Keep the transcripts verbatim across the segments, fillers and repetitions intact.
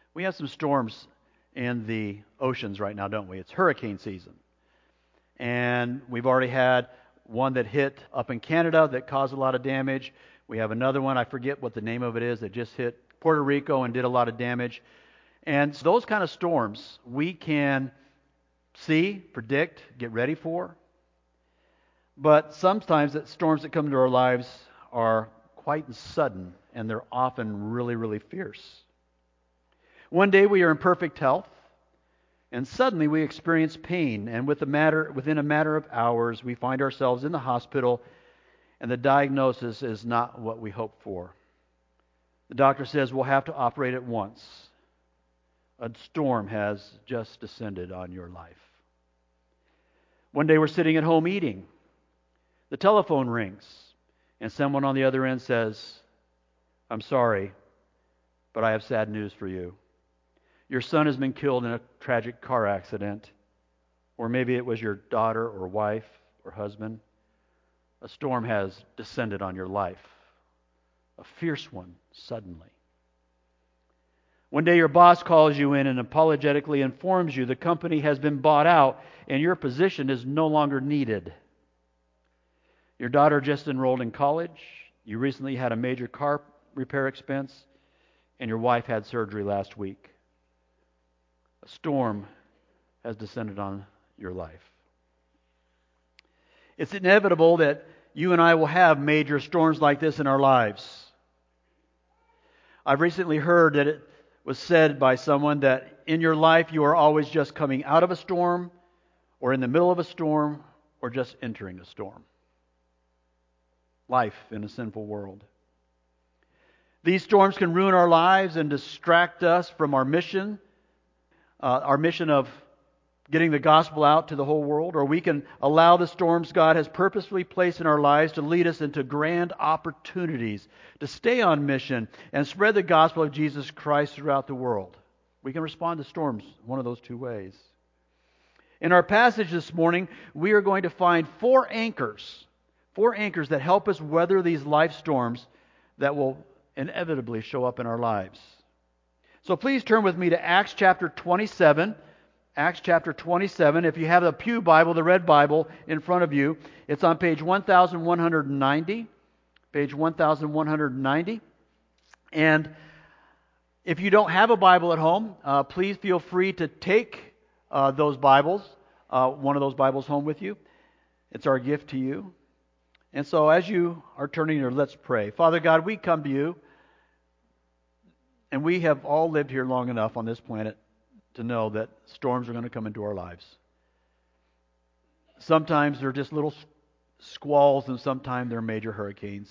We have some storms in the oceans right now, don't we? It's hurricane season. And we've already had one that hit up in Canada that caused a lot of damage. We have another one, I forget what the name of it is, that just hit Puerto Rico and did a lot of damage. And so those kind of storms we can see, predict, get ready for. But sometimes the storms that come into our lives are quite sudden, and they're often really, really fierce. One day we are in perfect health, and suddenly we experience pain, and with a matter, within a matter of hours we find ourselves in the hospital, and the diagnosis is not what we hoped for. The doctor says we'll have to operate at once. A storm has just descended on your life. One day we're sitting at home eating. The telephone rings, and someone on the other end says, "I'm sorry, but I have sad news for you. Your son has been killed in a tragic car accident." Or maybe it was your daughter or wife or husband. A storm has descended on your life. A fierce one, suddenly. One day your boss calls you in and apologetically informs you the company has been bought out and your position is no longer needed. Your daughter just enrolled in college. You recently had a major car repair expense. And your wife had surgery last week. A storm has descended on your life. It's inevitable that you and I will have major storms like this in our lives. I've recently heard that it was said by someone that in your life you are always just coming out of a storm, or in the middle of a storm, or just entering a storm. Life in a sinful world. These storms can ruin our lives and distract us from our mission, uh, our mission of getting the gospel out to the whole world, or we can allow the storms God has purposefully placed in our lives to lead us into grand opportunities to stay on mission and spread the gospel of Jesus Christ throughout the world. We can respond to storms one of those two ways. In our passage this morning, we are going to find four anchors, four anchors that help us weather these life storms that will inevitably show up in our lives. So please turn with me to Acts chapter twenty-seven. Acts chapter twenty-seven. If you have the Pew Bible, the red Bible in front of you, it's on page one thousand one hundred ninety. Page one thousand one hundred ninety. And if you don't have a Bible at home, uh, please feel free to take uh, those Bibles, uh, one of those Bibles home with you. It's our gift to you. And so as you are turning here, let's pray. Father God, we come to you, and we have all lived here long enough on this planet to know that storms are going to come into our lives. Sometimes they're just little squalls, and sometimes they're major hurricanes.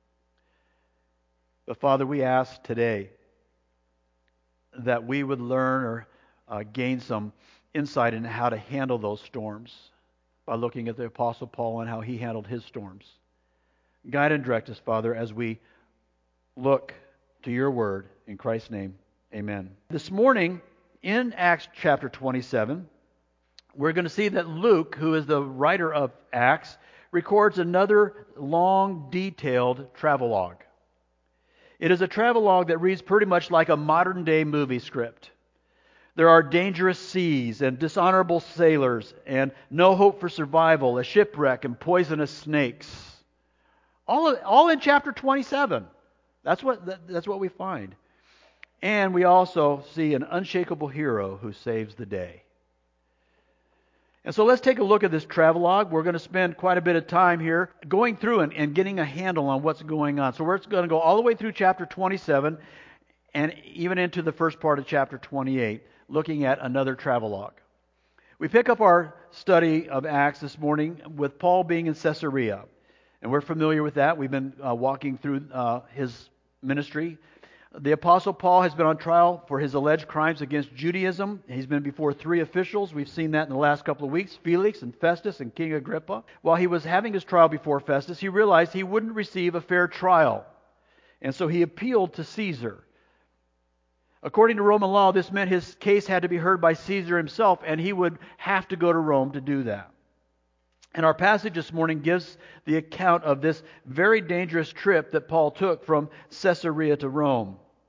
But Father, we ask today that we would learn or uh, gain some insight into how to handle those storms by looking at the Apostle Paul and how he handled his storms. Guide and direct us, Father, as we look to your word. In Christ's name, amen. This morning, in Acts chapter twenty-seven, we're going to see that Luke, who is the writer of Acts, records another long, detailed travelogue. It is a travelogue that reads pretty much like a modern-day movie script. There are dangerous seas and dishonorable sailors and no hope for survival, a shipwreck and poisonous snakes. All, all in chapter twenty-seven. That's what, that, that's what we find. And we also see an unshakable hero who saves the day. And so let's take a look at this travelogue. We're going to spend quite a bit of time here going through and, and getting a handle on what's going on. So we're going to go all the way through chapter twenty-seven and even into the first part of chapter twenty-eight, looking at another travelogue. We pick up our study of Acts this morning with Paul being in Caesarea. And we're familiar with that. We've been uh, walking through uh, his ministry. The Apostle Paul has been on trial for his alleged crimes against Judaism. He's been before three officials. We've seen that in the last couple of weeks, Felix and Festus and King Agrippa. While he was having his trial before Festus, he realized he wouldn't receive a fair trial. And so he appealed to Caesar. According to Roman law, this meant his case had to be heard by Caesar himself, and he would have to go to Rome to do that. And our passage this morning gives the account of this very dangerous trip that Paul took from Caesarea to Rome.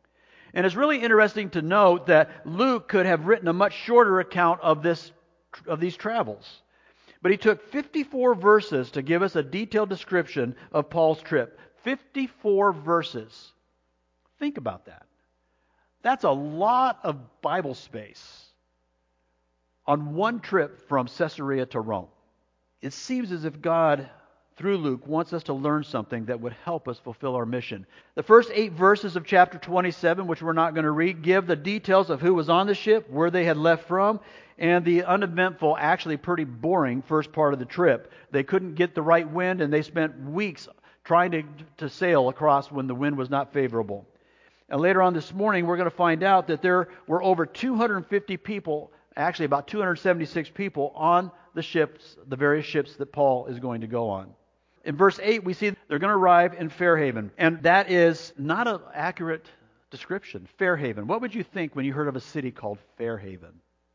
And it's really interesting to note that Luke could have written a much shorter account of this of these travels. But he took fifty-four verses to give us a detailed description of Paul's trip. fifty-four verses. Think about that. That's a lot of Bible space on one trip from Caesarea to Rome. It seems as if God, through Luke, wants us to learn something that would help us fulfill our mission. The first eight verses of chapter twenty-seven, which we're not going to read, give the details of who was on the ship, where they had left from, and the uneventful, actually pretty boring first part of the trip. They couldn't get the right wind, and they spent weeks trying to, to sail across when the wind was not favorable. And later on this morning, we're going to find out that there were over two hundred fifty people, actually about two hundred seventy-six people on the ships, the various ships that Paul is going to go on. In verse eight, we see they're going to arrive in Fairhaven. And that is not an accurate description. Fairhaven. What would you think when you heard of a city called Fairhaven?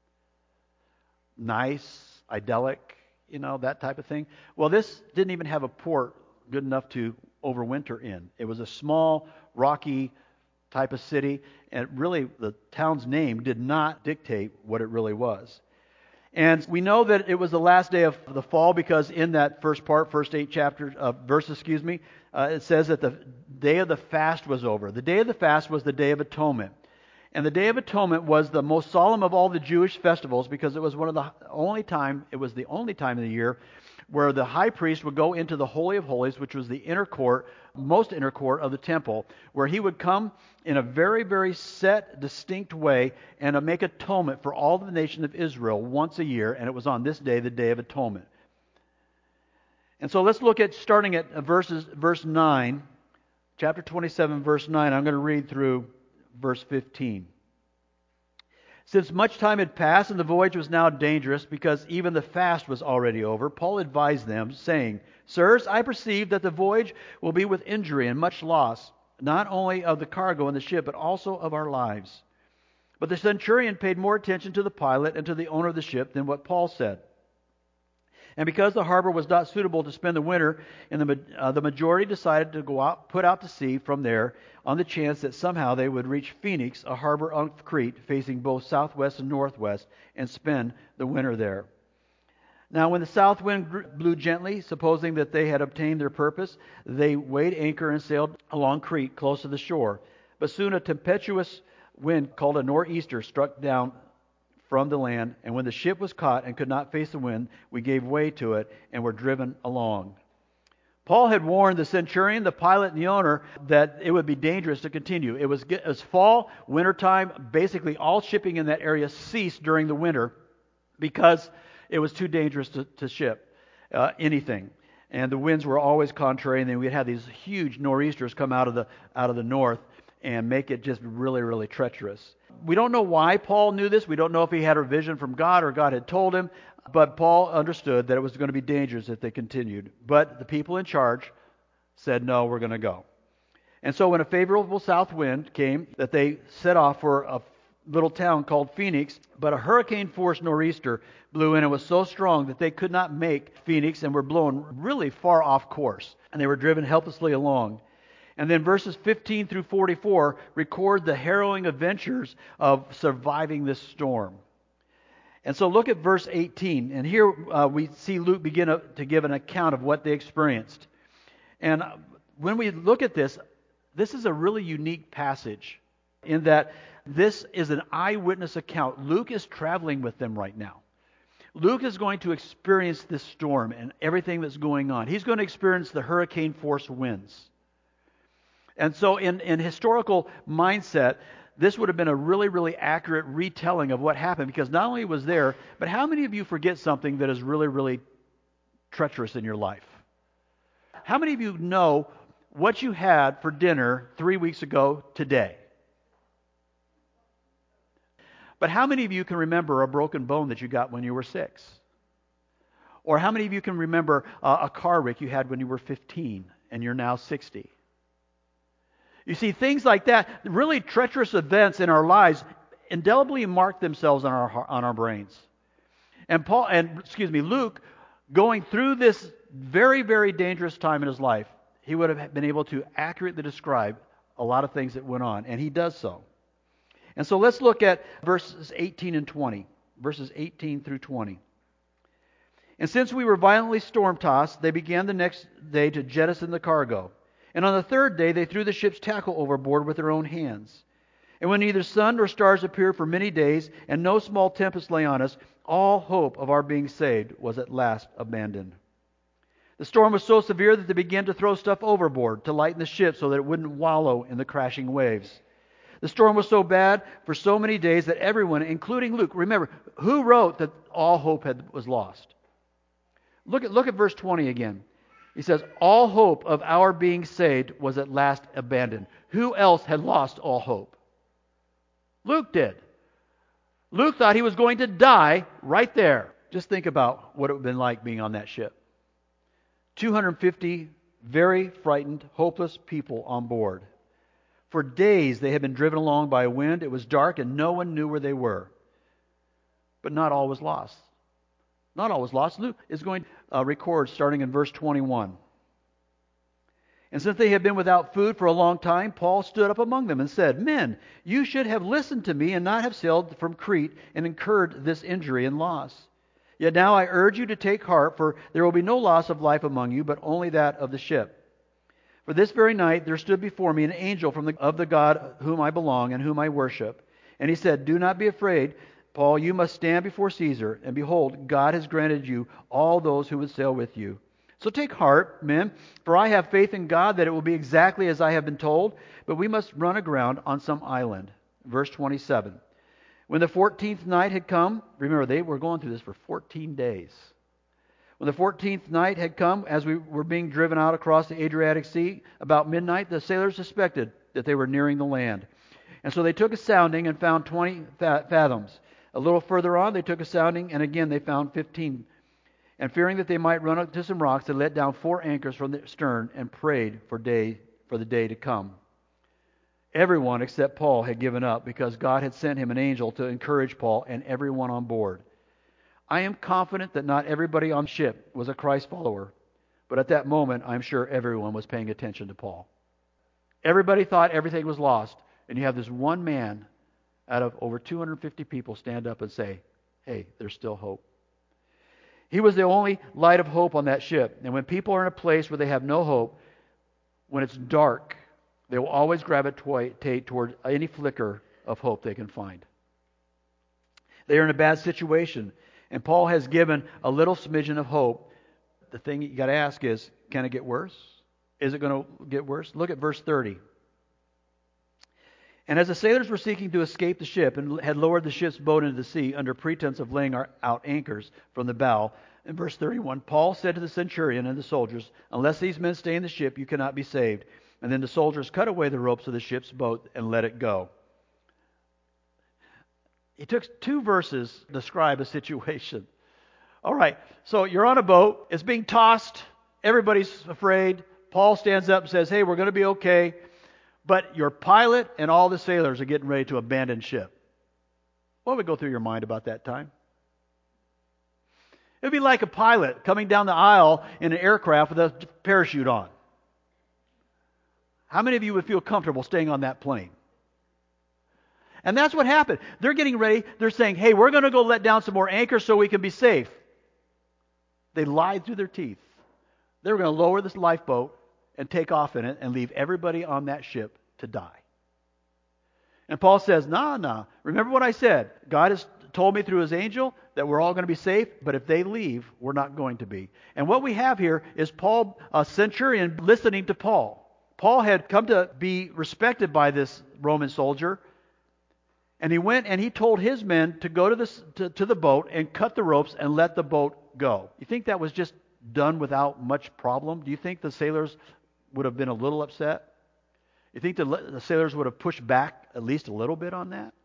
Nice, idyllic, you know, that type of thing. Well, this didn't even have a port good enough to overwinter in. It was a small, rocky type of city. And really, the town's name did not dictate what it really was. And we know that it was the last day of the fall because in that first part, first eight chapters, uh, verses, excuse me, uh, it says that the day of the fast was over. The day of the fast was the Day of Atonement. And the Day of Atonement was the most solemn of all the Jewish festivals because it was one of the only time, it was the only time of the year where the high priest would go into the Holy of Holies, which was the inner court, most inner court of the temple, where he would come in a very, very set, distinct way and make atonement for all the nation of Israel once a year, and it was on this day, the Day of Atonement. And so let's look at, starting at verses, verse nine, chapter twenty-seven, verse nine. I'm going to read through verse fifteen. Since much time had passed and the voyage was now dangerous because even the fast was already over, Paul advised them, saying, Sirs, I perceive that the voyage will be with injury and much loss, not only of the cargo and the ship, but also of our lives. But the centurion paid more attention to the pilot and to the owner of the ship than what Paul said. And because the harbor was not suitable to spend the winter, in the, uh, the majority decided to go out, put out to sea from there on the chance that somehow they would reach Phoenix, a harbor on Crete facing both southwest and northwest, and spend the winter there. Now when the south wind blew gently, supposing that they had obtained their purpose, they weighed anchor and sailed along Crete close to the shore. But soon a tempestuous wind called a nor'easter struck down from the land, and when the ship was caught and could not face the wind, we gave way to it and were driven along. Paul had warned the centurion, the pilot, and the owner that it would be dangerous to continue. It was, it was fall, wintertime. Basically, all shipping in that area ceased during the winter because it was too dangerous to, to ship uh, anything. And the winds were always contrary, and then we'd have these huge nor'easters come out of the out of the north and make it just really, really treacherous. We don't know why Paul knew this. We don't know if he had a vision from God or God had told him. But Paul understood that it was going to be dangerous if they continued. But the people in charge said, no, we're going to go. And so when a favorable south wind came, that they set off for a little town called Phoenix. But a hurricane-force nor'easter blew in and was so strong that they could not make Phoenix and were blown really far off course. And they were driven helplessly along. And then verses fifteen through forty-four record the harrowing adventures of surviving this storm. And so look at verse eighteen. And here uh, we see Luke begin a, to give an account of what they experienced. And when we look at this, this is a really unique passage in that this is an eyewitness account. Luke is traveling with them right now. Luke is going to experience this storm and everything that's going on. He's going to experience the hurricane-force winds. And so in, in historical mindset, this would have been a really, really accurate retelling of what happened, because not only was there, but how many of you forget something that is really, really treacherous in your life? How many of you know what you had for dinner three weeks ago today? But how many of you can remember a broken bone that you got when you were six? Or how many of you can remember uh, a car wreck you had when you were fifteen and you're now sixty? You see, things like that, really treacherous events in our lives, indelibly mark themselves on our on our brains. And Paul, and excuse me, Luke, going through this very, very dangerous time in his life, he would have been able to accurately describe a lot of things that went on, and he does so. And so let's look at verses eighteen and twenty. Verses eighteen through twenty. And since we were violently storm-tossed, they began the next day to jettison the cargo. And on the third day they threw the ship's tackle overboard with their own hands. And when neither sun nor stars appeared for many days, and no small tempest lay on us, all hope of our being saved was at last abandoned. The storm was so severe that they began to throw stuff overboard to lighten the ship so that it wouldn't wallow in the crashing waves. The storm was so bad for so many days that everyone, including Luke, remember, who wrote that all hope had, was lost? Look at, look at verse twenty again. He says, all hope of our being saved was at last abandoned. Who else had lost all hope? Luke did. Luke thought he was going to die right there. Just think about what it would have been like being on that ship. two hundred fifty very frightened, hopeless people on board. For days they had been driven along by a wind. It was dark and no one knew where they were. But not all was lost. Not all was lost. Luke is going to uh, record starting in verse twenty-one. And since they had been without food for a long time, Paul stood up among them and said, Men, you should have listened to me and not have sailed from Crete and incurred this injury and loss. Yet now I urge you to take heart, for there will be no loss of life among you, but only that of the ship. For this very night there stood before me an angel from the, of the God whom I belong and whom I worship. And he said, Do not be afraid, Paul, you must stand before Caesar, and behold, God has granted you all those who would sail with you. So take heart, men, for I have faith in God that it will be exactly as I have been told, but we must run aground on some island. Verse twenty-seven. When the fourteenth night had come, remember they were going through this for fourteen days. When the fourteenth night had come, as we were being driven out across the Adriatic Sea, about midnight, the sailors suspected that they were nearing the land. And so they took a sounding and found twenty fathoms. A little further on, they took a sounding, and again they found fifteen. And fearing that they might run up to some rocks, they let down four anchors from the stern and prayed for day for the day to come. Everyone except Paul had given up because God had sent him an angel to encourage Paul and everyone on board. I am confident that not everybody on the ship was a Christ follower, but at that moment, I'm sure everyone was paying attention to Paul. Everybody thought everything was lost, and you have this one man out of over two hundred fifty people stand up and say, hey, there's still hope. He was the only light of hope on that ship. And when people are in a place where they have no hope, when it's dark, they will always gravitate toward any flicker of hope they can find. They are in a bad situation. And Paul has given a little smidgen of hope. The thing you got to ask is, can it get worse? Is it going to get worse? Look at verse thirty. And as the sailors were seeking to escape the ship and had lowered the ship's boat into the sea under pretense of laying out anchors from the bow, in verse thirty-one, Paul said to the centurion and the soldiers, Unless these men stay in the ship, you cannot be saved. And then the soldiers cut away the ropes of the ship's boat and let it go. He took two verses to describe a situation. All right, so you're on a boat. It's being tossed. Everybody's afraid. Paul stands up and says, hey, we're going to be okay. But your pilot and all the sailors are getting ready to abandon ship. What would go through your mind about that time? It would be like a pilot coming down the aisle in an aircraft with a parachute on. How many of you would feel comfortable staying on that plane? And that's what happened. They're getting ready. They're saying, hey, we're going to go let down some more anchors so we can be safe. They lied through their teeth. They were going to lower this lifeboat and take off in it and leave everybody on that ship to die. And Paul says, nah, nah. Remember what I said. God has told me through his angel that we're all going to be safe, but if they leave, we're not going to be. And what we have here is Paul, a centurion, listening to Paul. Paul had come to be respected by this Roman soldier, and he went and he told his men to go to, this, to, to the boat and cut the ropes and let the boat go. You think that was just done without much problem? Do you think the sailors would have been a little upset? You think the, the sailors would have pushed back at least a little bit on that?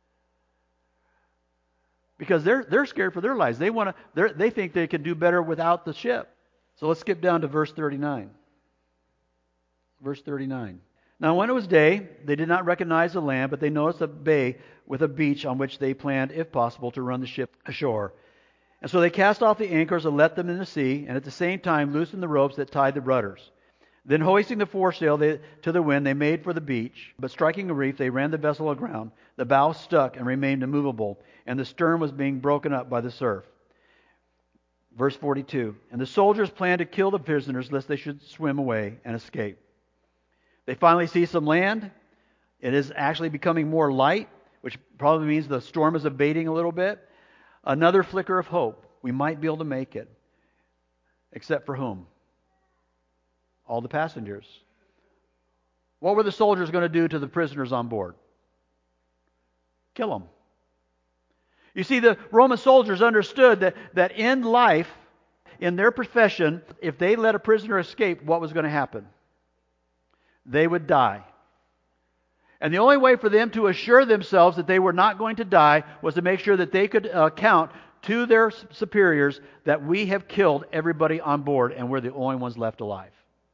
Because they're they're scared for their lives. They want to. They think they can do better without the ship. So let's skip down to verse thirty-nine. Verse thirty-nine. Now when it was day, they did not recognize the land, but they noticed a bay with a beach on which they planned, if possible, to run the ship ashore. And so they cast off the anchors and let them in the sea, and at the same time loosened the ropes that tied the rudders. Then hoisting the foresail they, to the wind, they made for the beach. But striking a reef, they ran the vessel aground. The bow stuck and remained immovable, and the stern was being broken up by the surf. Verse forty-two, and the soldiers planned to kill the prisoners lest they should swim away and escape. They finally see some land. It is actually becoming more light, which probably means the storm is abating a little bit. Another flicker of hope. We might be able to make it. Except for whom? All the passengers. What were the soldiers going to do to the prisoners on board? Kill them. You see, the Roman soldiers understood that, that in life, in their profession, if they let a prisoner escape, what was going to happen? They would die. And the only way for them to assure themselves that they were not going to die was to make sure that they could uh, count to their superiors that we have killed everybody on board and we're the only ones left alive.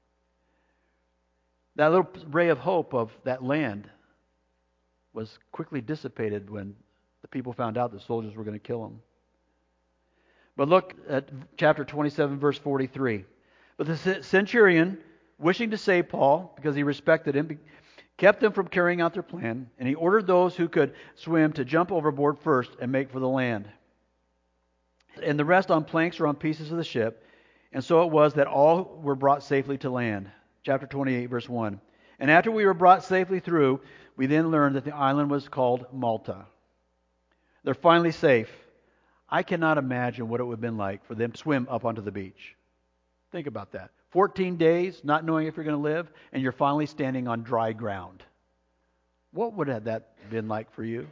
That little ray of hope of that land was quickly dissipated when the people found out the soldiers were going to kill them. But look at chapter twenty-seven, verse forty-three. But the centurion, wishing to save Paul, because he respected him, kept them from carrying out their plan, and he ordered those who could swim to jump overboard first and make for the land, and the rest on planks or on pieces of the ship. And so it was that all were brought safely to land. Chapter twenty-eight, verse one. And after we were brought safely through, we then learned that the island was called Malta. They're finally safe. I cannot imagine what it would have been like for them to swim up onto the beach. Think about that. fourteen days, not knowing if you're going to live, and you're finally standing on dry ground. What would have that been like for you?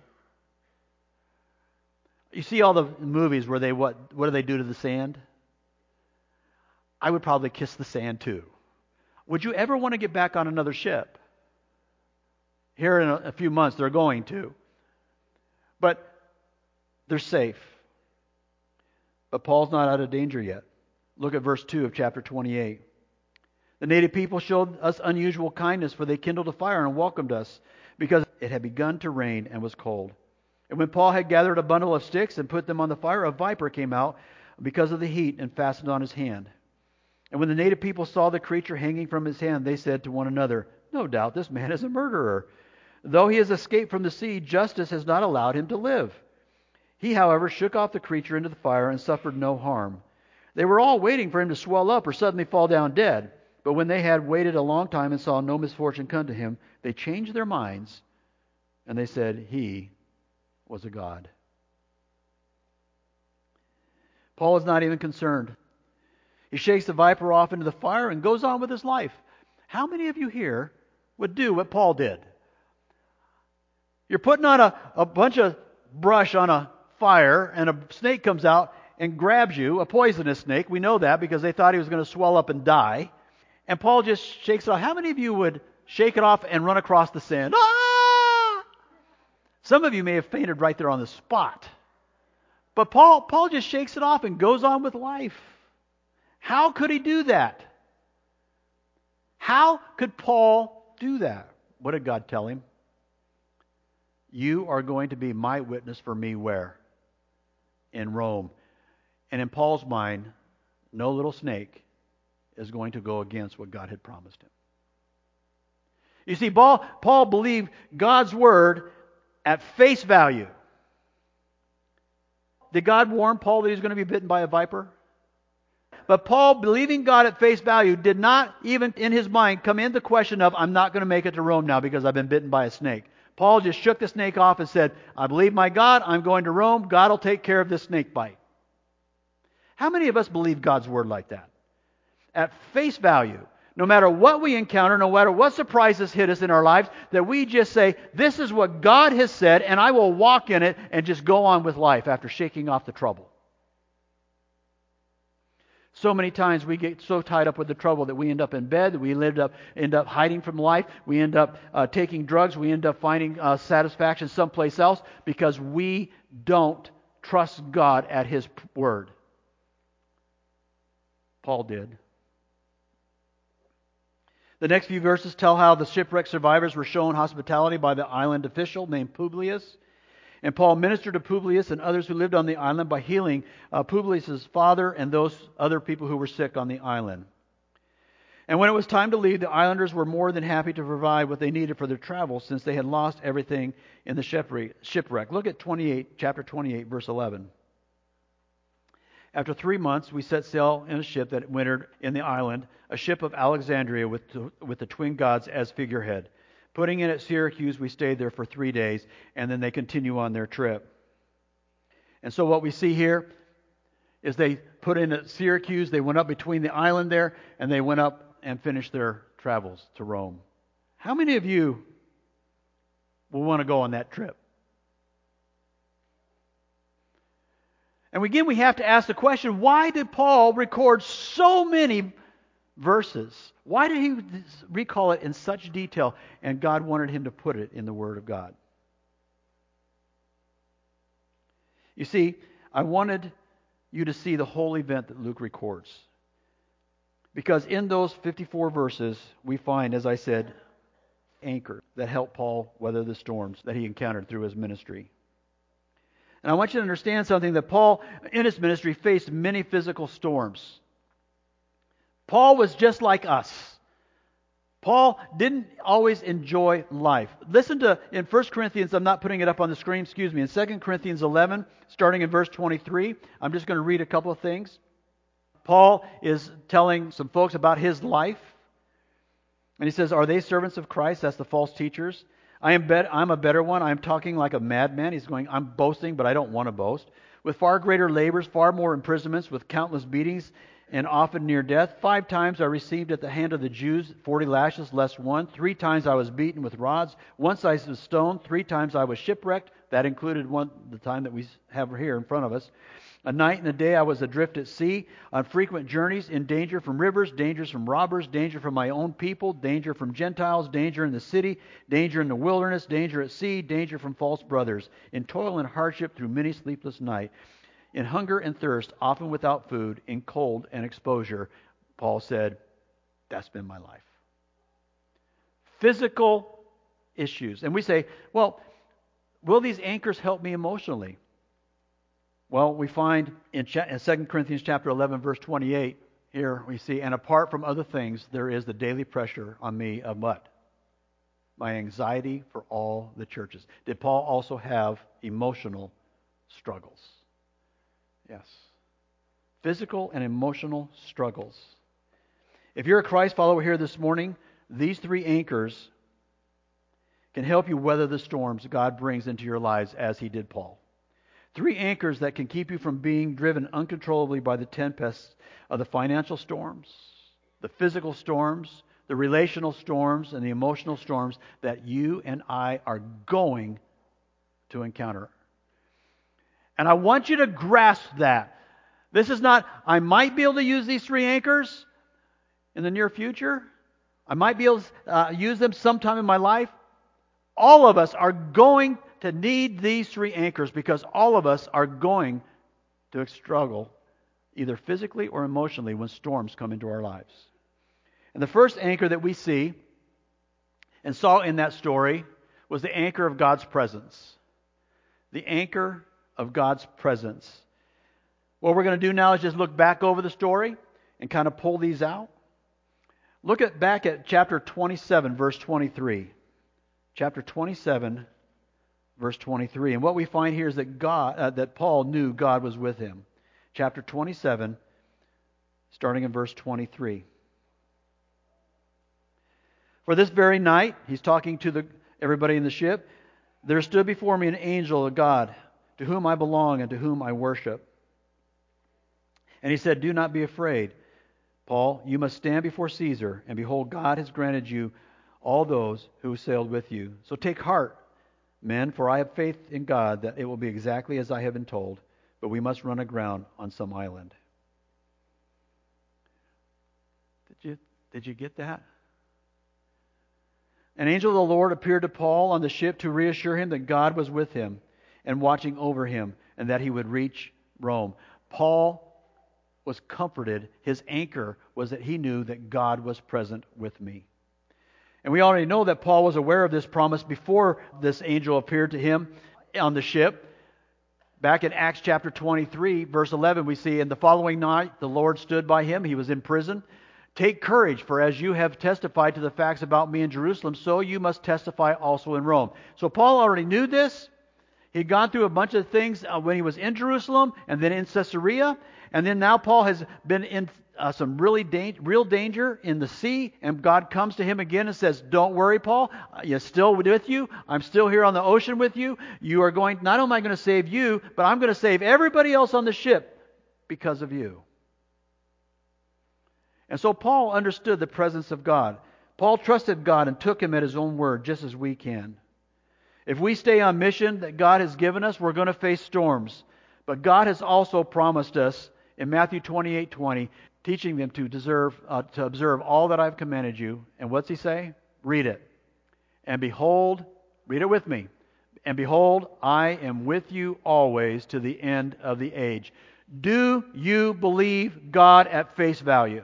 You see all the movies where they, what, what do they do to the sand? I would probably kiss the sand too. Would you ever want to get back on another ship? Here in a, a few months they're going to. But they're safe. But Paul's not out of danger yet. Look at verse two of chapter twenty-eight. The native people showed us unusual kindness, for they kindled a fire and welcomed us, because it had begun to rain and was cold. And when Paul had gathered a bundle of sticks and put them on the fire, a viper came out because of the heat and fastened on his hand. And when the native people saw the creature hanging from his hand, they said to one another, "No doubt this man is a murderer. Though he has escaped from the sea, justice has not allowed him to live." He, however, shook off the creature into the fire and suffered no harm. They were all waiting for him to swell up or suddenly fall down dead. But when they had waited a long time and saw no misfortune come to him, they changed their minds, and they said he was a god. Paul is not even concerned. He shakes the viper off into the fire and goes on with his life. How many of you here would do what Paul did? You're putting on a, a bunch of brush on a fire, and a snake comes out and grabs you, a poisonous snake. We know that because they thought he was going to swell up and die. And Paul just shakes it off. How many of you would shake it off and run across the sand? Ah! Some of you may have fainted right there on the spot. But Paul, Paul just shakes it off and goes on with life. How could he do that? How could Paul do that? What did God tell him? You are going to be my witness for me where? In Rome. And in Paul's mind, no little snake is going to go against what God had promised him. You see, Paul, Paul believed God's word at face value. Did God warn Paul that he was going to be bitten by a viper? But Paul, believing God at face value, did not even in his mind come in the question of, I'm not going to make it to Rome now because I've been bitten by a snake. Paul just shook the snake off and said, I believe my God, I'm going to Rome, God will take care of this snake bite. How many of us believe God's word like that? At face value, no matter what we encounter, no matter what surprises hit us in our lives, that we just say, this is what God has said, and I will walk in it and just go on with life after shaking off the trouble. So many times we get so tied up with the trouble that we end up in bed, that we end up, end up hiding from life, we end up uh, taking drugs, we end up finding uh, satisfaction someplace else because we don't trust God at His word. Paul did. The next few verses tell how the shipwreck survivors were shown hospitality by the island official named Publius. And Paul ministered to Publius and others who lived on the island by healing uh, Publius' father and those other people who were sick on the island. And when it was time to leave, the islanders were more than happy to provide what they needed for their travel, since they had lost everything in the shipwreck. Look at twenty-eight, chapter twenty-eight, verse eleven. After three months, we set sail in a ship that wintered in the island, a ship of Alexandria with, with the twin gods as figurehead. Putting in at Syracuse, we stayed there for three days, and then they continue on their trip. And so what we see here is they put in at Syracuse, they went up between the island there, and they went up and finished their travels to Rome. How many of you will want to go on that trip? And again, we have to ask the question, why did Paul record so many verses? Why did he recall it in such detail? And God wanted him to put it in the Word of God. You see, I wanted you to see the whole event that Luke records. Because in those fifty-four verses, we find, as I said, anchor that helped Paul weather the storms that he encountered through his ministry. And I want you to understand something, that Paul, in his ministry, faced many physical storms. Paul was just like us. Paul didn't always enjoy life. Listen to, in First Corinthians, I'm not putting it up on the screen, excuse me, in Second Corinthians eleven, starting in verse twenty-three, I'm just going to read a couple of things. Paul is telling some folks about his life. And he says, are they servants of Christ? That's the false teachers. I am bet- I'm a better one. I'm talking like a madman. He's going, I'm boasting, but I don't want to boast. With far greater labors, far more imprisonments, with countless beatings, and often near death. Five times I received at the hand of the Jews forty lashes, less one. Three times I was beaten with rods. Once I was stoned. Three times I was shipwrecked. That included one the time that we have here in front of us. A night and a day I was adrift at sea, on frequent journeys, in danger from rivers, dangers from robbers, danger from my own people, danger from Gentiles, danger in the city, danger in the wilderness, danger at sea, danger from false brothers, in toil and hardship through many sleepless nights, in hunger and thirst, often without food, in cold and exposure. Paul said, that's been my life. Physical issues. And we say, well, will these anchors help me emotionally? Well, we find in Second Corinthians chapter eleven, verse twenty-eight, here we see, and apart from other things, there is the daily pressure on me of what? My anxiety for all the churches. Did Paul also have emotional struggles? Yes. Physical and emotional struggles. If you're a Christ follower here this morning, these three anchors can help you weather the storms God brings into your lives as He did Paul. Three anchors that can keep you from being driven uncontrollably by the tempests of the financial storms, the physical storms, the relational storms, and the emotional storms that you and I are going to encounter. And I want you to grasp that. This is not, I might be able to use these three anchors in the near future. I might be able to uh, use them sometime in my life. All of us are going to need these three anchors, because all of us are going to struggle either physically or emotionally when storms come into our lives. And the first anchor that we see and saw in that story was the anchor of God's presence. The anchor of God's presence. What we're going to do now is just look back over the story and kind of pull these out. Look at back at chapter twenty-seven, verse twenty-three. Chapter twenty-seven, verse twenty-three. And what we find here is that God, uh, that Paul knew God was with him. Chapter twenty-seven, starting in verse twenty-three. For this very night, he's talking to the everybody in the ship, there stood before me an angel of God, to whom I belong and to whom I worship. And he said, do not be afraid, Paul. You must stand before Caesar, and behold, God has granted you all those who sailed with you. So take heart, men, for I have faith in God that it will be exactly as I have been told, but we must run aground on some island. Did you, did you get that? An angel of the Lord appeared to Paul on the ship to reassure him that God was with him and watching over him, and that he would reach Rome. Paul was comforted. His anchor was that he knew that God was present with me. And we already know that Paul was aware of this promise before this angel appeared to him on the ship. Back in Acts chapter twenty-three, verse eleven, we see, and the following night the Lord stood by him. He was in prison. Take courage, for as you have testified to the facts about me in Jerusalem, so you must testify also in Rome. So Paul already knew this. He'd gone through a bunch of things uh, when he was in Jerusalem and then in Caesarea. And then now Paul has been in uh, some really da- real danger in the sea. And God comes to him again and says, don't worry, Paul. I'm still with you. I'm still here on the ocean with you. You are going, not only am I going to save you, but I'm going to save everybody else on the ship because of you. And so Paul understood the presence of God. Paul trusted God and took Him at His own word, just as we can. If we stay on mission that God has given us, we're going to face storms. But God has also promised us in Matthew twenty-eight twenty, teaching them to deserve uh, to observe all that I've commanded you. And what's He say? Read it. And behold, read it with me. And behold, I am with you always to the end of the age. Do you believe God at face value?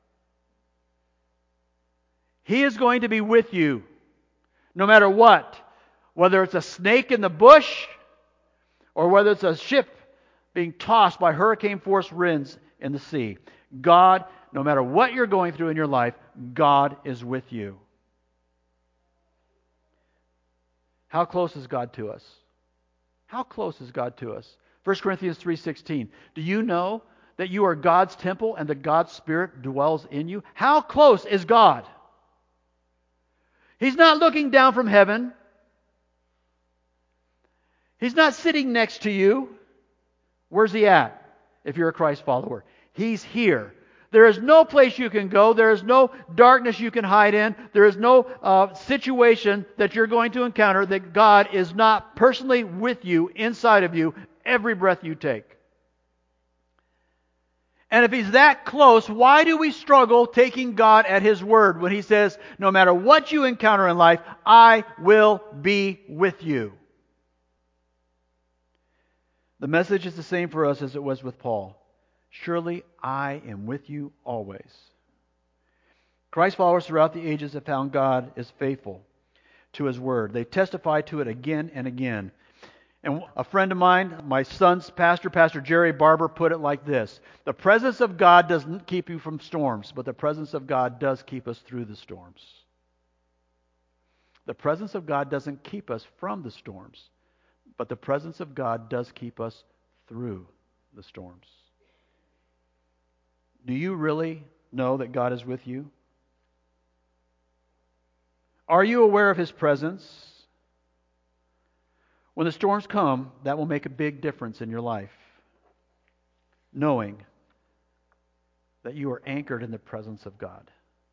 He is going to be with you no matter what. Whether it's a snake in the bush or whether it's a ship being tossed by hurricane-force winds in the sea. God, no matter what you're going through in your life, God is with you. How close is God to us? How close is God to us? First Corinthians three sixteen. Do you know that you are God's temple and that God's Spirit dwells in you? How close is God? He's not looking down from heaven. He's not sitting next to you. Where's He at if you're a Christ follower? He's here. There is no place you can go. There is no darkness you can hide in. There is no uh, situation that you're going to encounter that God is not personally with you, inside of you, every breath you take. And if He's that close, why do we struggle taking God at His word when He says, no matter what you encounter in life, I will be with you? The message is the same for us as it was with Paul. Surely I am with you always. Christ followers throughout the ages have found God is faithful to His word. They testify to it again and again. And a friend of mine, my son's pastor, Pastor Jerry Barber, put it like this. The presence of God doesn't keep you from storms, but the presence of God does keep us through the storms. The presence of God doesn't keep us from the storms, but the presence of God does keep us through the storms. Do you really know that God is with you? Are you aware of His presence? When the storms come, that will make a big difference in your life. Knowing that you are anchored in the presence of God.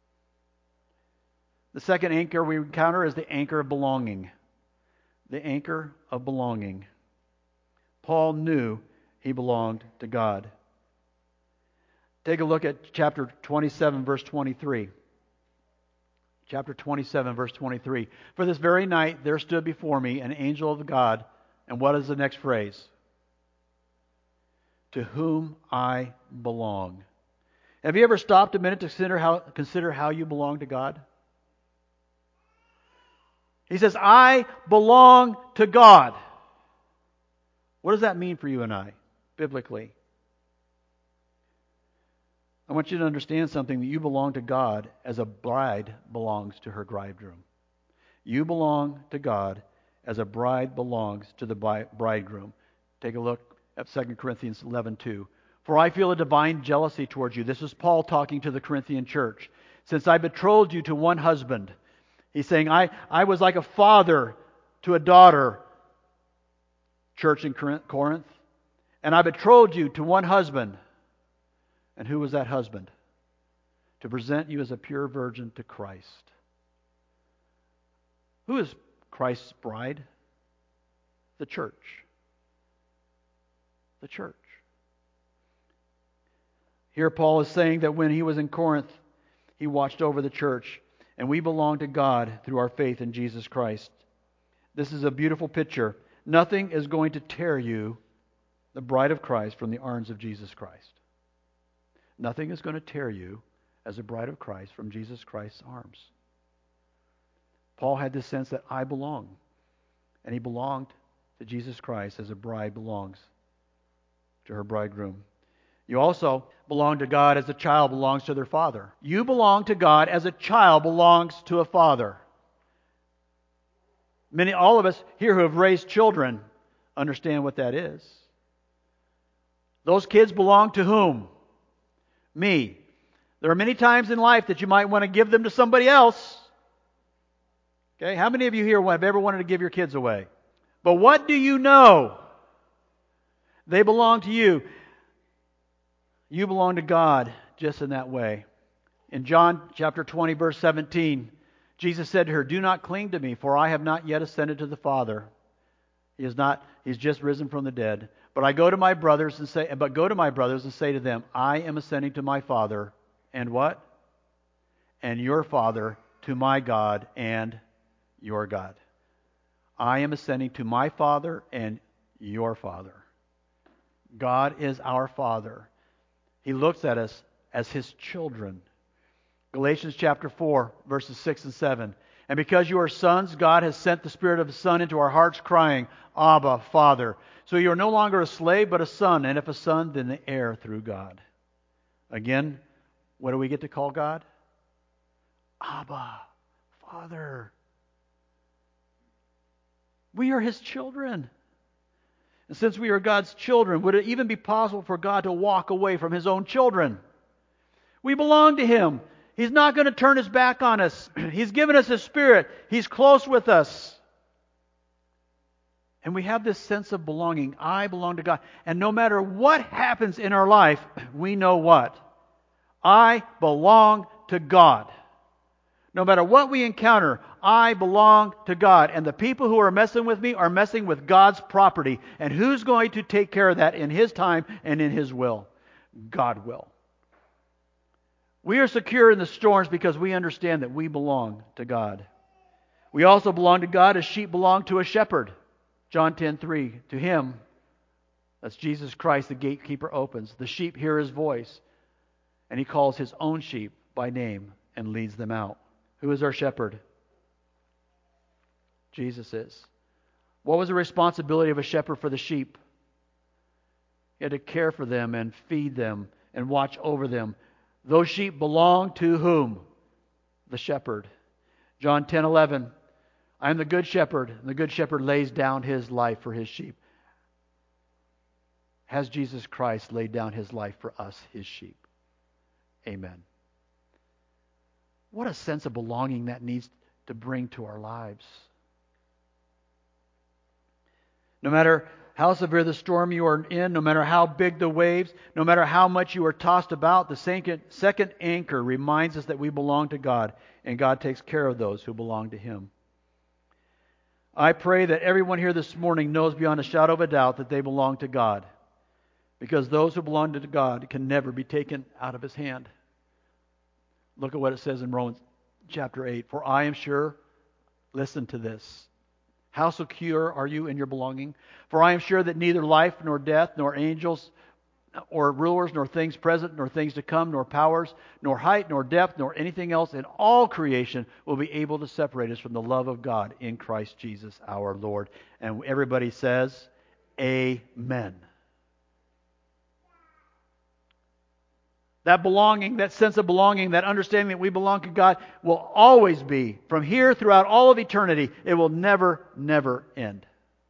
The second anchor we encounter is the anchor of belonging. The anchor of belonging. Paul knew he belonged to God. Take a look at chapter twenty-seven, verse twenty-three. Chapter twenty-seven, verse twenty-three. For this very night there stood before me an angel of God. And what is the next phrase? To whom I belong. Have you ever stopped a minute to consider how, consider how you belong to God? He says, I belong to God. What does that mean for you and I, biblically? I want you to understand something, that you belong to God as a bride belongs to her bridegroom. You belong to God as a bride belongs to the bridegroom. Take a look at Second Corinthians eleven two. For I feel a divine jealousy towards you. This is Paul talking to the Corinthian church. Since I betrothed you to one husband. He's saying, I, I was like a father to a daughter, church in Corinth. And I betrothed you to one husband. And who was that husband? To present you as a pure virgin to Christ. Who is Christ's bride? The church. The church. Here Paul is saying that when he was in Corinth, he watched over the church. And we belong to God through our faith in Jesus Christ. This is a beautiful picture. Nothing is going to tear you, the bride of Christ, from the arms of Jesus Christ. Nothing is going to tear you as a bride of Christ from Jesus Christ's arms. Paul had this sense that I belong. And he belonged to Jesus Christ as a bride belongs to her bridegroom. You also belong to God as a child belongs to their father. You belong to God as a child belongs to a father. Many, all of us here who have raised children understand what that is. Those kids belong to whom? Me. There are many times in life that you might want to give them to somebody else. Okay, how many of you here have ever wanted to give your kids away? But what do you know? They belong to you. You belong to God just in that way. In John chapter twenty, verse seventeen, Jesus said to her, "Do not cling to me, for I have not yet ascended to the Father. He is not, he's just risen from the dead. But I go to my brothers and say, but go to my brothers and say to them, I am ascending to my Father, and what? And your Father, to my God and your God." I am ascending to my Father and your Father. God is our Father. He looks at us as His children. Galatians chapter four, verses six and seven. "And because you are sons, God has sent the Spirit of His Son into our hearts, crying, Abba, Father. So you are no longer a slave, but a son. And if a son, then the heir through God." Again, what do we get to call God? Abba, Father. We are His children. And since we are God's children, would it even be possible for God to walk away from His own children? We belong to Him. He's not going to turn His back on us. He's given us His Spirit. He's close with us. And we have this sense of belonging. I belong to God. And no matter what happens in our life, we know what? I belong to God. No matter what we encounter, I belong to God. And the people who are messing with me are messing with God's property. And who's going to take care of that in His time and in His will? God will. We are secure in the storms because we understand that we belong to God. We also belong to God as sheep belong to a shepherd. John ten three. To Him, that's Jesus Christ, the gatekeeper opens. The sheep hear His voice, and He calls His own sheep by name and leads them out. Who is our shepherd? Jesus is. What was the responsibility of a shepherd for the sheep? He had to care for them and feed them and watch over them. Those sheep belong to whom? The shepherd. John ten eleven. I am the good shepherd, and the good shepherd lays down his life for his sheep. Has Jesus Christ laid down His life for us, His sheep? Amen. What a sense of belonging that needs to bring to our lives. No matter how severe the storm you are in, no matter how big the waves, no matter how much you are tossed about, the second, second anchor reminds us that we belong to God, and God takes care of those who belong to Him. I pray that everyone here this morning knows beyond a shadow of a doubt that they belong to God, because those who belong to God can never be taken out of His hand. Look at what it says in Romans chapter eight. "For I am sure," listen to this, how secure are you in your belonging? "For I am sure that neither life nor death, nor angels, or rulers, nor things present, nor things to come, nor powers, nor height, nor depth, nor anything else in all creation will be able to separate us from the love of God in Christ Jesus our Lord." And everybody says, Amen. That belonging, that sense of belonging, that understanding that we belong to God will always be, from here throughout all of eternity, it will never, never end.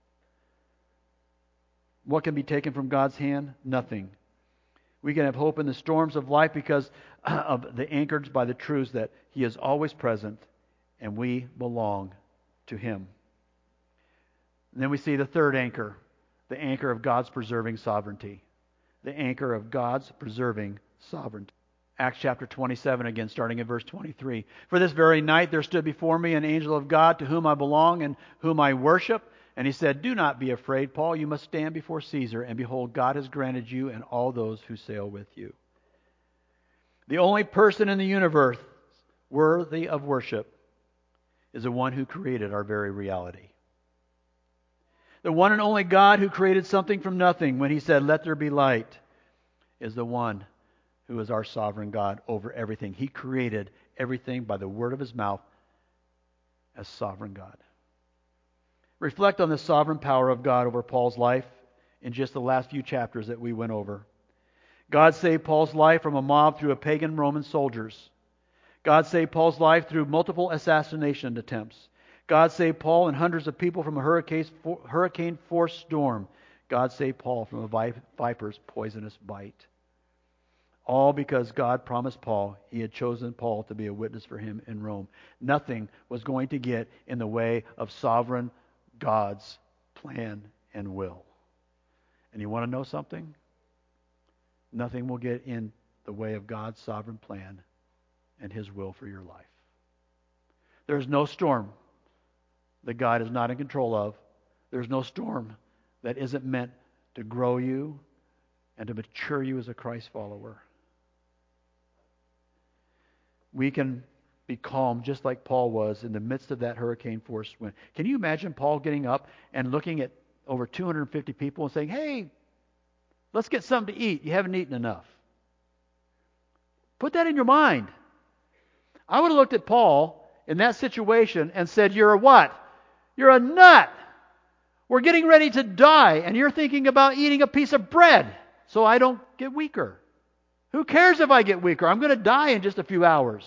What can be taken from God's hand? Nothing. We can have hope in the storms of life because of the anchored by the truths that He is always present and we belong to Him. And then we see the third anchor, the anchor of God's preserving sovereignty. The anchor of God's preserving sovereignty. Acts chapter twenty-seven again, starting in verse twenty-three. "For this very night there stood before me an angel of God to whom I belong and whom I worship. And he said, 'Do not be afraid, Paul. You must stand before Caesar. And behold, God has granted you and all those who sail with you.'" The only person in the universe worthy of worship is the one who created our very reality. The one and only God who created something from nothing when He said, "Let there be light," is the one who is our sovereign God over everything. He created everything by the word of His mouth as sovereign God. Reflect on the sovereign power of God over Paul's life in just the last few chapters that we went over. God saved Paul's life from a mob through a pagan Roman soldiers. God saved Paul's life through multiple assassination attempts. God saved Paul and hundreds of people from a hurricane force storm. God saved Paul from a viper's poisonous bite. All because God promised Paul He had chosen Paul to be a witness for Him in Rome. Nothing was going to get in the way of sovereign God's plan and will. And you want to know something? Nothing will get in the way of God's sovereign plan and His will for your life. There's no storm that God is not in control of. There's no storm that isn't meant to grow you and to mature you as a Christ follower. We can be calm just like Paul was in the midst of that hurricane force wind. Can you imagine Paul getting up and looking at over two hundred fifty people and saying, "Hey, let's get something to eat. You haven't eaten enough." Put that in your mind. I would have looked at Paul in that situation and said, "You're a what? You're a nut. We're getting ready to die, and you're thinking about eating a piece of bread so I don't get weaker. Who cares if I get weaker? I'm going to die in just a few hours."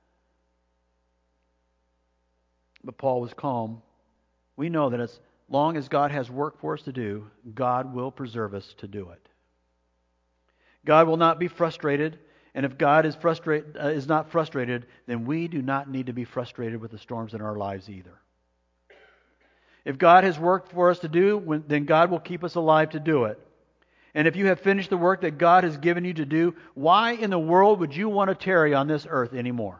But Paul was calm. We know that as long as God has work for us to do, God will preserve us to do it. God will not be frustrated, and if God is frustrated, uh, is not frustrated, then we do not need to be frustrated with the storms in our lives either. If God has work for us to do, then God will keep us alive to do it. And if you have finished the work that God has given you to do, why in the world would you want to tarry on this earth anymore?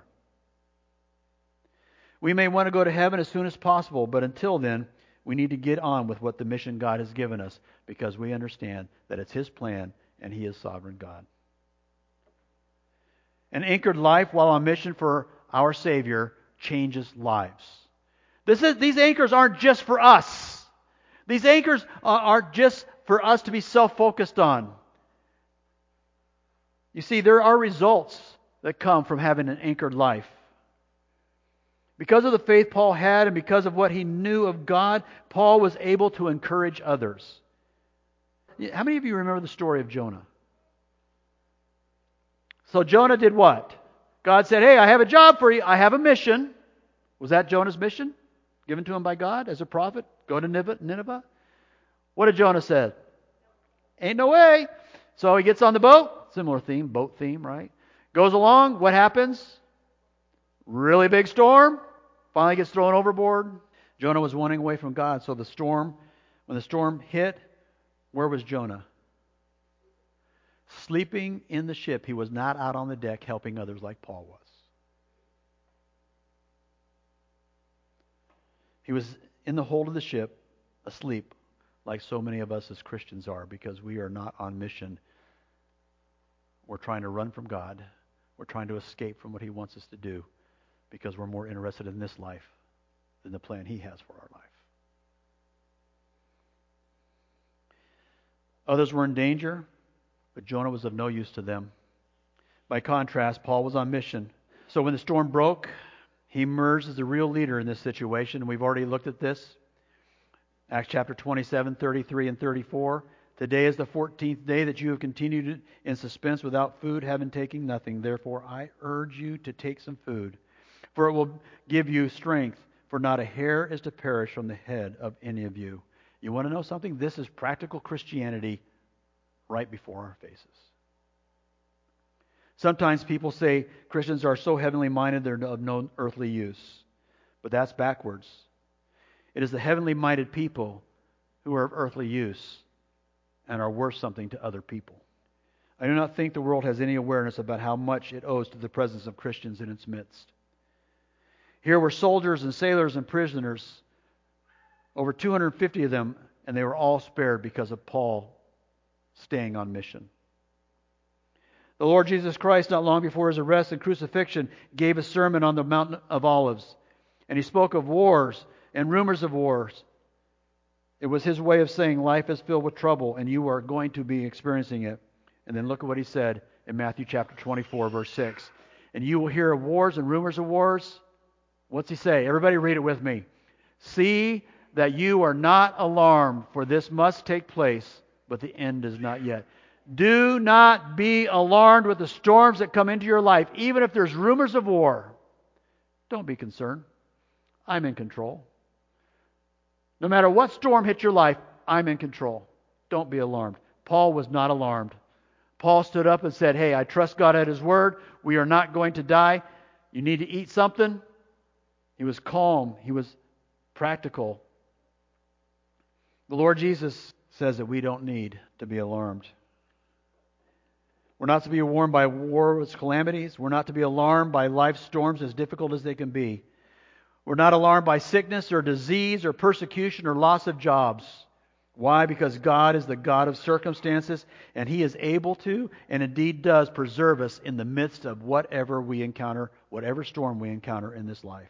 We may want to go to heaven as soon as possible, but until then, we need to get on with what the mission God has given us, because we understand that it's His plan and He is sovereign God. An anchored life while on mission for our Savior changes lives. This is, these anchors aren't just for us. These anchors aren't just for us to be self-focused on. You see, there are results that come from having an anchored life. Because of the faith Paul had and because of what he knew of God, Paul was able to encourage others. How many of you remember the story of Jonah? So Jonah did what? God said, "Hey, I have a job for you. I have a mission." Was that Jonah's mission? Given to him by God as a prophet? Go to Nineveh? What did Jonah say? Ain't no way. So he gets on the boat. Similar theme, boat theme, right? Goes along. What happens? Really big storm. Finally gets thrown overboard. Jonah was running away from God. So the storm, when the storm hit, where was Jonah? Sleeping in the ship. He was not out on the deck helping others like Paul was. He was in the hold of the ship, asleep, like so many of us as Christians are, because we are not on mission. We're trying to run from God. We're trying to escape from what He wants us to do, because we're more interested in this life than the plan He has for our life. Others were in danger, but Jonah was of no use to them. By contrast, Paul was on mission. So when the storm broke, he emerged as the real leader in this situation. We've already looked at this. Acts chapter twenty-seven, thirty-three and thirty-four. Today is the fourteenth day that you have continued in suspense without food, having taken nothing. Therefore, I urge you to take some food, for it will give you strength, for not a hair is to perish from the head of any of you. You want to know something? This is practical Christianity right before our faces. Sometimes people say Christians are so heavenly minded they're of no earthly use. But that's backwards. It is the heavenly minded people who are of earthly use and are worth something to other people. I do not think the world has any awareness about how much it owes to the presence of Christians in its midst. Here were soldiers and sailors and prisoners, over two hundred fifty of them, and they were all spared because of Paul staying on mission. The Lord Jesus Christ, not long before His arrest and crucifixion, gave a sermon on the Mount of Olives. And He spoke of wars and rumors of wars. It was His way of saying life is filled with trouble and you are going to be experiencing it. And then look at what He said in Matthew chapter twenty-four, verse six. And you will hear of wars and rumors of wars. What's He say? Everybody read it with me. See that you are not alarmed, for this must take place, but the end is not yet. Do not be alarmed with the storms that come into your life, even if there's rumors of war. Don't be concerned. I'm in control. No matter what storm hits your life, I'm in control. Don't be alarmed. Paul was not alarmed. Paul stood up and said, hey, I trust God at His Word. We are not going to die. You need to eat something. He was calm. He was practical. The Lord Jesus says that we don't need to be alarmed. We're not to be warned by war's calamities. We're not to be alarmed by life's storms, as difficult as they can be. We're not alarmed by sickness or disease or persecution or loss of jobs. Why? Because God is the God of circumstances, and He is able to, and indeed does, preserve us in the midst of whatever we encounter, whatever storm we encounter in this life.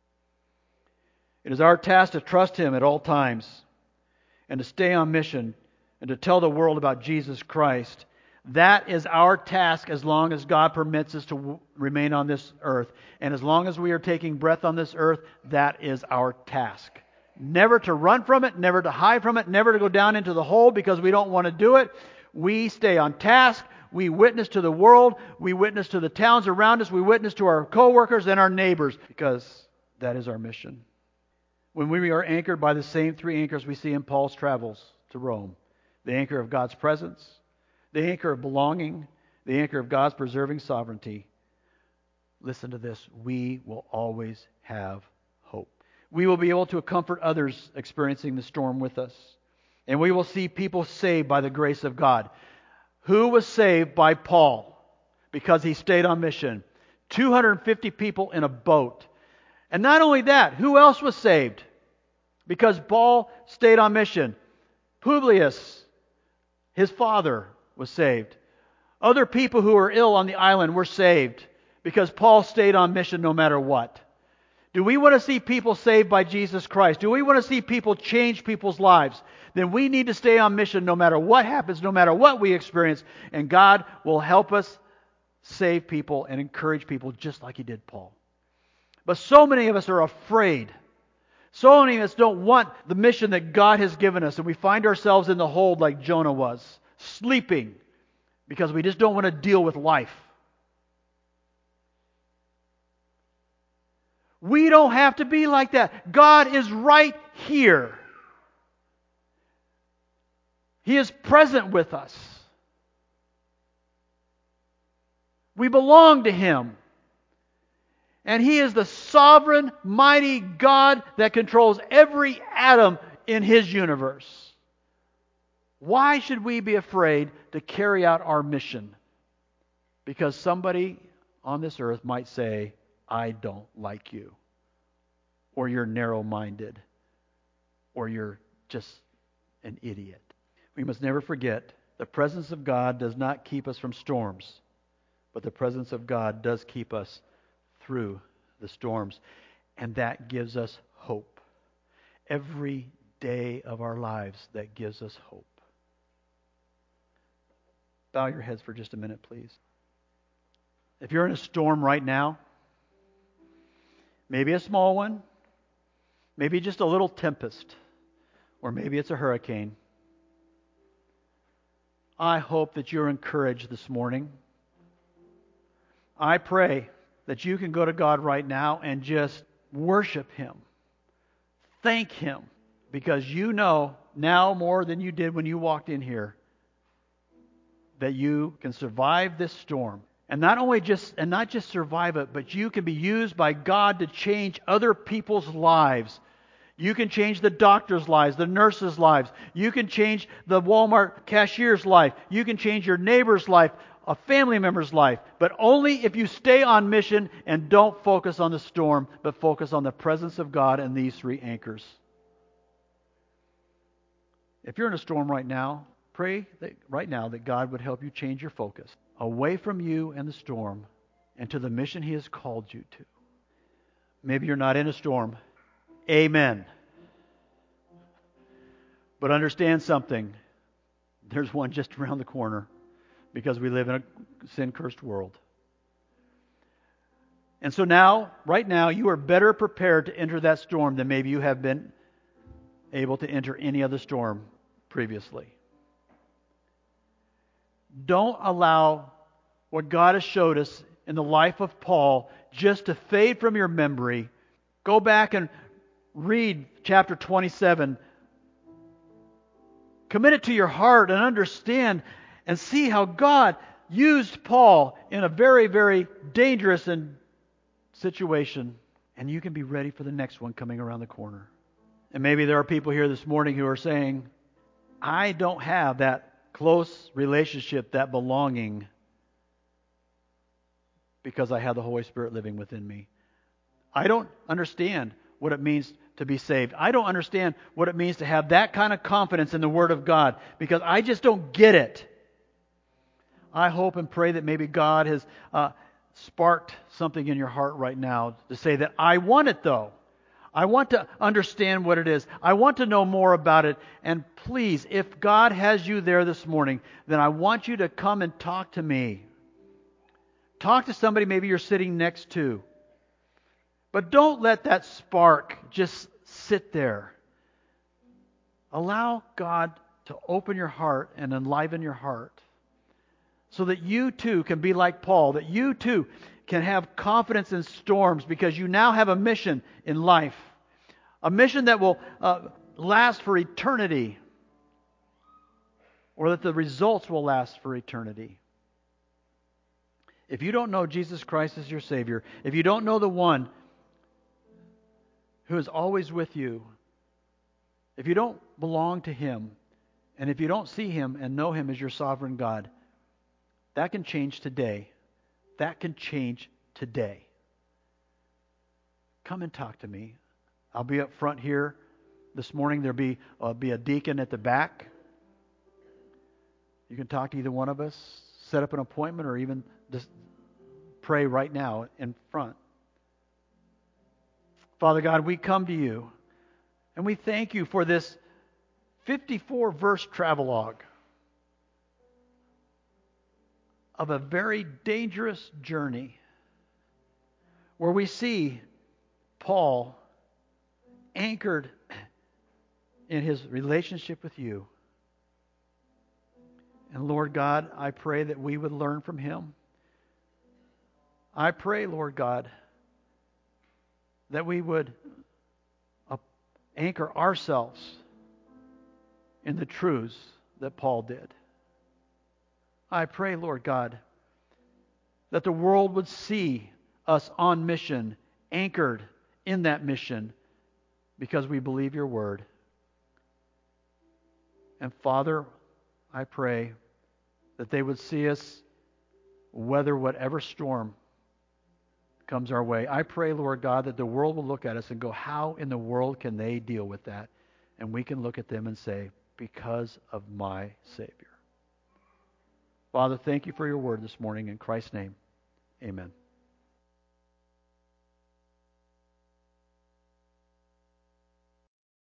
It is our task to trust Him at all times, and to stay on mission, and to tell the world about Jesus Christ. That is our task as long as God permits us to w- remain on this earth. And as long as we are taking breath on this earth, that is our task. Never to run from it, never to hide from it, never to go down into the hole because we don't want to do it. We stay on task. We witness to the world. We witness to the towns around us. We witness to our co-workers and our neighbors because that is our mission. When we are anchored by the same three anchors we see in Paul's travels to Rome, the anchor of God's presence, the anchor of belonging, the anchor of God's preserving sovereignty. Listen to this. We will always have hope. We will be able to comfort others experiencing the storm with us. And we will see people saved by the grace of God. Who was saved by Paul? Because he stayed on mission. two hundred fifty people in a boat. And not only that, who else was saved? Because Paul stayed on mission. Publius, his father, was saved. Other people who were ill on the island were saved because Paul stayed on mission no matter what. Do we want to see people saved by Jesus Christ? Do we want to see people change people's lives? Then we need to stay on mission no matter what happens, no matter what we experience. And God will help us save people and encourage people just like He did Paul. But so many of us are afraid. So many of us don't want the mission that God has given us. And we find ourselves in the hold like Jonah was, sleeping because we just don't want to deal with life. We don't have to be like that. God is right here. He is present with us. We belong to Him. And He is the sovereign, mighty God that controls every atom in His universe. Why should we be afraid to carry out our mission? Because somebody on this earth might say, I don't like you. Or you're narrow-minded. Or you're just an idiot. We must never forget the presence of God does not keep us from storms. But the presence of God does keep us through the storms. And that gives us hope. Every day of our lives, that gives us hope. Bow your heads for just a minute, please. If you're in a storm right now, maybe a small one, maybe just a little tempest, or maybe it's a hurricane, I hope that you're encouraged this morning. I pray that you can go to God right now and just worship Him. Thank Him, because you know now more than you did when you walked in here that you can survive this storm. And not only just and not just survive it, but you can be used by God to change other people's lives. You can change the doctor's lives, the nurse's lives. You can change the Walmart cashier's life. You can change your neighbor's life, a family member's life. But only if you stay on mission and don't focus on the storm, but focus on the presence of God and these three anchors. If you're in a storm right now, pray that right now that God would help you change your focus away from you and the storm and to the mission He has called you to. Maybe you're not in a storm. Amen. But understand something. There's one just around the corner because we live in a sin-cursed world. And so now, right now, you are better prepared to enter that storm than maybe you have been able to enter any other storm previously. Don't allow what God has showed us in the life of Paul just to fade from your memory. Go back and read chapter twenty-seven. Commit it to your heart and understand and see how God used Paul in a very, very dangerous and situation. And you can be ready for the next one coming around the corner. And maybe there are people here this morning who are saying, I don't have that close relationship, that belonging, because I have the Holy Spirit living within me. I don't understand what it means to be saved. I don't understand what it means to have that kind of confidence in the Word of God, because I just don't get it. I hope and pray that maybe God has uh, sparked something in your heart right now to say that I want it though. I want to understand what it is. I want to know more about it. And please, if God has you there this morning, then I want you to come and talk to me. Talk to somebody maybe you're sitting next to. But don't let that spark just sit there. Allow God to open your heart and enliven your heart so that you too can be like Paul, that you too can have confidence in storms because you now have a mission in life. A mission that will uh, last for eternity, or that the results will last for eternity. If you don't know Jesus Christ as your Savior, if you don't know the one who is always with you, if you don't belong to Him, and if you don't see Him and know Him as your sovereign God, that can change today. That can change today. Come and talk to me. I'll be up front here this morning. There'll be, uh, be a deacon at the back. You can talk to either one of us, set up an appointment, or even just pray right now in front. Father God, we come to you, and we thank you for this fifty-four verse travelogue of a very dangerous journey where we see Paul anchored in his relationship with you. And Lord God, I pray that we would learn from him. I pray, Lord God, that we would anchor ourselves in the truths that Paul did. I pray, Lord God, that the world would see us on mission, anchored in that mission, because we believe your word. And Father, I pray that they would see us weather whatever storm comes our way. I pray, Lord God, that the world will look at us and go, how in the world can they deal with that? And we can look at them and say, because of my Savior. Father, thank you for your word this morning. In Christ's name, amen.